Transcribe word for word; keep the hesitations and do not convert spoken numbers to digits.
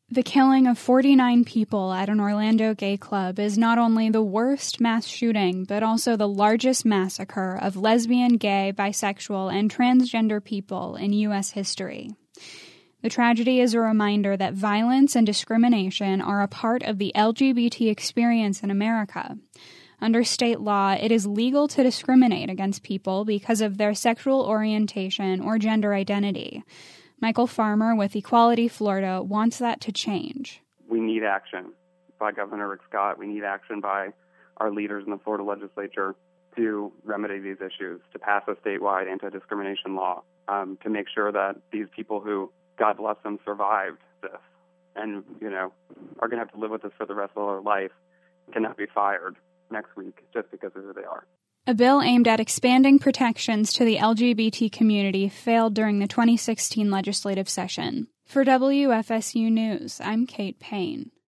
The killing of forty-nine people at an Orlando gay club is not only the worst mass shooting, but also the largest massacre of lesbian, gay, bisexual, and transgender people in U S history. The tragedy is a reminder that violence and discrimination are a part of the L G B T experience in America. Under state law, it is legal to discriminate against people because of their sexual orientation or gender identity. Michael Farmer with Equality Florida wants that to change. We need action by Governor Rick Scott. We need action by our leaders in the Florida legislature to remedy these issues, to pass a statewide anti-discrimination law, um, to make sure that these people who, God bless them, survived this and, you know, are going to have to live with this for the rest of their life cannot be fired next week just because of who they are. A bill aimed at expanding protections to the L G B T community failed during the twenty sixteen legislative session. For W F S U News, I'm Kate Payne.